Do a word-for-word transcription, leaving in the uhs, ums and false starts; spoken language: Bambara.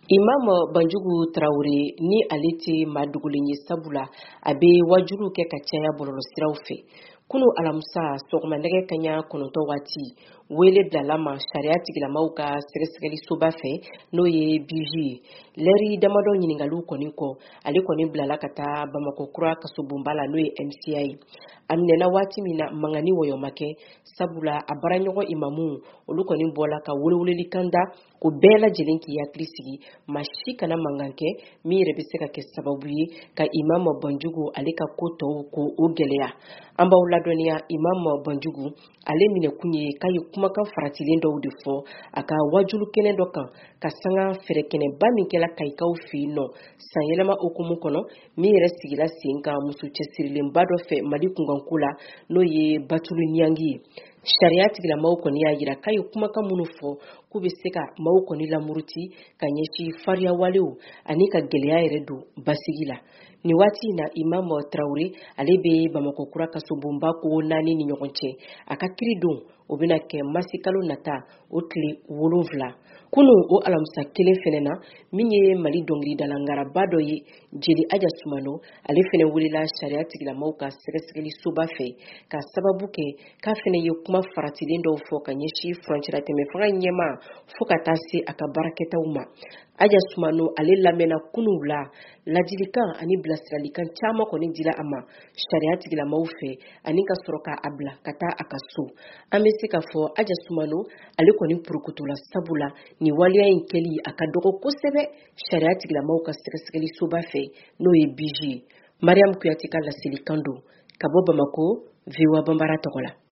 Imam Banjugu Traoré ni ale tɛ maa dogolen ye sabula a bɛ wajulu kɛ ka caya bɔlɔlɔsiraw fɛ. Kunu alamisa sɔgɔma nɛgɛ kanɲɛ kɔnɔntɔn waati wele bilala ma sariya tigilamaw ka sɛgɛsɛgɛlisoba fɛ n'o ye B J ye. Lɛri damadɔ ɲininkaliw kɔni kɔ ale kɔni bilala ka taa Bamakɔ kura kasobonba la n'o ye M C A ye. A minɛna waati min na mangani wɔyɔma kɛ sabula a baraɲɔgɔn imamuw olu kɔni bɔla ka weleweleli kan da ko bɛɛ lajɛlen k'i hakili sigi maa si kana mankan kɛ min yɛrɛ bɛ se ka kɛ sababu ye ka Imam Banjugu ale ka ko tɔw ko o gɛlɛya. An b'aw ladɔnniya Imam Banjugu ale minɛkun ye k'a ye kumakan faratilen dɔw de fɔ a ka wajulu kɛnɛ dɔ kan ka sanga fɛrɛkɛnɛba min kɛla kayikaw fɛ yen nɔ san yɛlɛma hukumu kɔnɔ min yɛrɛ sigila sen kan muso cɛsirilenba dɔ fɛ Mali kunkanko la n'o ye Batulu Niyangi ye. Sariya tigilamaw kɔni y'a jira k'a ye kumakan minnu fɔ k'u bɛ se ka maaw kɔni lamuruti ka ɲɛsin fariya walew ani ka gɛlɛya yɛrɛ don basigi la. Ni waati in na Imam Traoré ale bɛ Bamakɔ kura kasobonba ko naani ni ɲɔgɔn cɛ a ka kiri don o bɛna kɛ masi kalo nata o tile wolonwula. Kunun o alamisa kelen fɛnɛ na min ye Mali dɔnkilidalangaraba dɔ ye Jeli Aja Sumano ale fɛnɛ welela sariya tigilamaw ka sɛgɛsɛgɛlisoba fɛ ka sababu kɛ k'a fɛnɛ ye kuma faratilen dɔw fɔ ka ɲɛsin furancɛla tɛmɛfanga ɲɛma fo ka taa se a ka baarakɛtaw ma. Aja Sumano ale lamɛnna kunun la ladilikan ani bilasiralikan caman kɔni dila a ma sariya tigilamaw fɛ ani ka sɔrɔ k'a bila ka taa a ka so. An bɛ se ka fɔ Aja Sumano ale kɔni purukutola sabula ni waliya in kɛli a ka dɔgɔ kosɛbɛ sariya tigilamaw ka sɛgɛsɛgɛlisoba fɛ n'o ye B J ye. Mariam Kuyate ka laselikan don ka bɔ Bamako V O A Banbara tɔgɔ la.